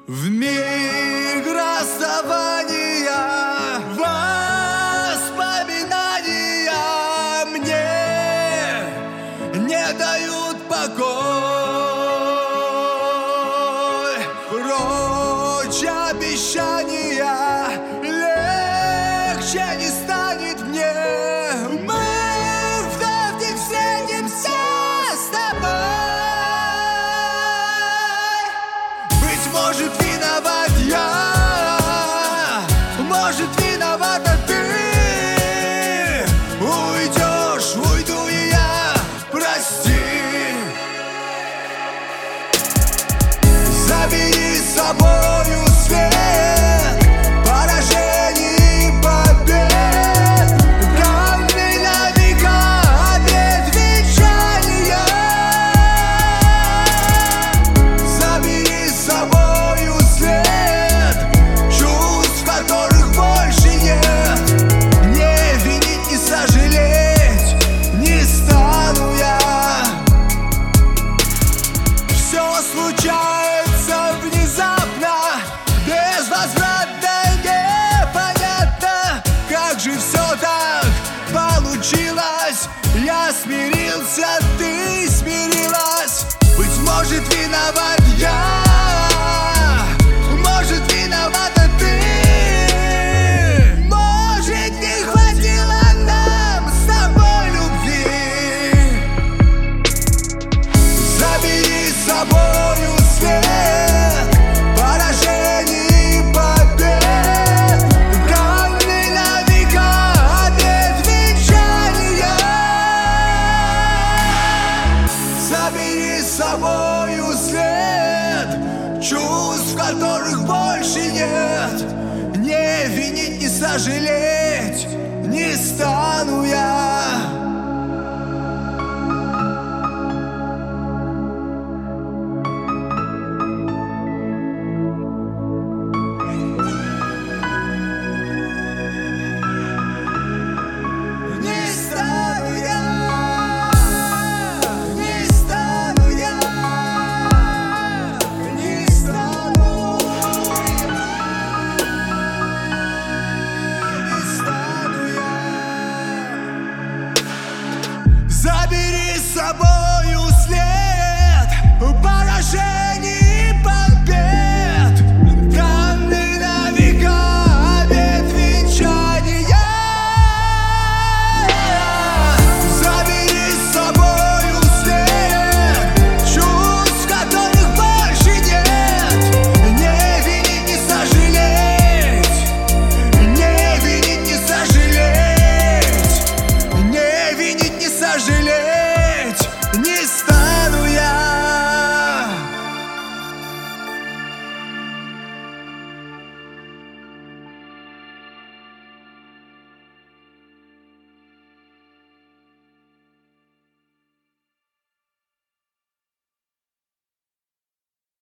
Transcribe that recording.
В миг расставания воспоминания мне не дают покой. Прочь обещания, легче не станет мне. Мы вновь не встретимся с тобой. Быть может, виноват я, может, виновата ты. Уйдешь, уйду и я, прости. Забери с собою свет поражений и побед. Камни на века, обет вечерия. Забери с собою свет чувств, которых больше нет. Не винить, не сожалеть не стану я. Все случается внезапно, безвозвратно, непонятно. Как же все так получилось? Я смирился, ты смирилась. Быть может, виноват я, может, виновата ты. Может, не хватило нам с тобой любви. Забери с собою свет поражений и побед. Камни на века, обет вечерия. Забери с собою свет чувств, которых больше нет. Не винить, не сожалеть не стану я.